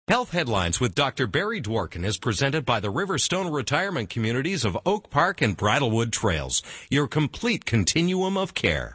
Health Headlines with Dr. Barry Dworkin is presented by the Riverstone Retirement Communities of Oak Park and Brattlewoods Trails, your complete continuum of care.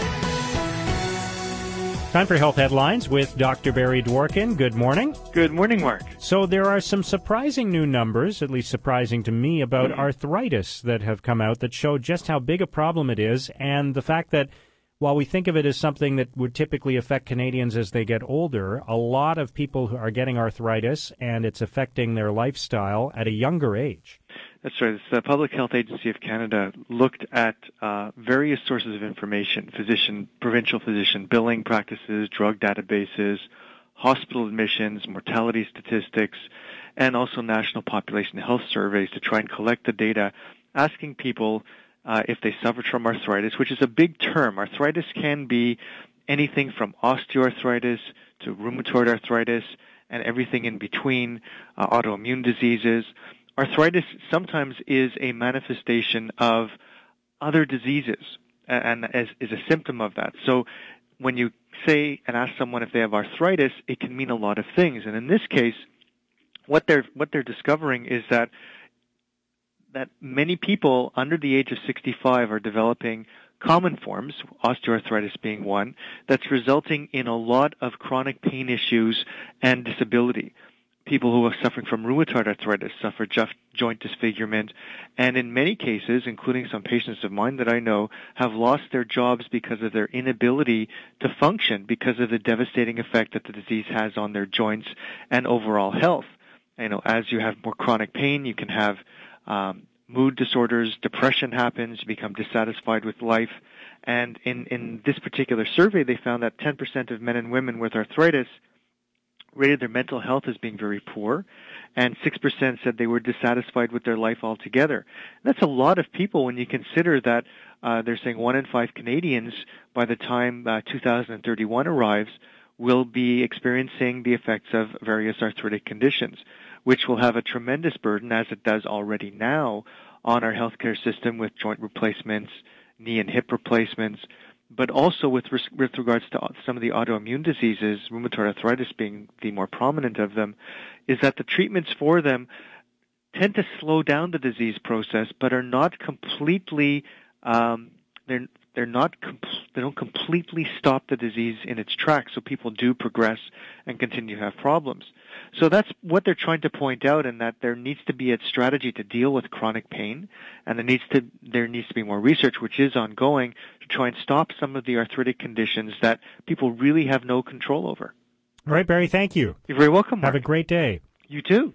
Time for Health Headlines with Dr. Barry Dworkin. Good morning. Good morning, Mark. So there are some surprising new numbers, at least surprising to me, about arthritis that have come out that show just how big a problem it is, and the fact that while we think of it as something that would typically affect Canadians as they get older, a lot of people who are getting arthritis, and it's affecting their lifestyle at a younger age. That's right. The Public Health Agency of Canada looked at various sources of information, provincial physician billing practices, drug databases, hospital admissions, mortality statistics, and also national population health surveys to try and collect the data, asking people if they suffered from arthritis, which is a big term. Arthritis can be anything from osteoarthritis to rheumatoid arthritis and everything in between, autoimmune diseases. Arthritis sometimes is a manifestation of other diseases and is a symptom of that. So when you say and ask someone if they have arthritis, it can mean a lot of things. And in this case, what they're discovering is that many people under the age of 65 are developing common forms, osteoarthritis being one, that's resulting in a lot of chronic pain issues and disability. People who are suffering from rheumatoid arthritis suffer joint disfigurement, and in many cases, including some patients of mine that I know, have lost their jobs because of their inability to function because of the devastating effect that the disease has on their joints and overall health. As you have more chronic pain, you can have mood disorders, depression happens, you become dissatisfied with life. And in this particular survey, they found that 10% of men and women with arthritis rated their mental health as being very poor, and 6% said they were dissatisfied with their life altogether. That's a lot of people when you consider that they're saying 1 in 5 Canadians, by the time 2031 arrives, will be experiencing the effects of various arthritic conditions, which will have a tremendous burden, as it does already now, on our healthcare system with joint replacements, knee and hip replacements, but also with regards to some of the autoimmune diseases, rheumatoid arthritis being the more prominent of them, is that the treatments for them tend to slow down the disease process, but are not completely they don't completely stop the disease in its tracks, so people do progress and continue to have problems. So that's what they're trying to point out, and that there needs to be a strategy to deal with chronic pain, and there needs to be more research, which is ongoing, to try and stop some of the arthritic conditions that people really have no control over. All right, Barry, thank you. You're very welcome, Mark. Have a great day. You too.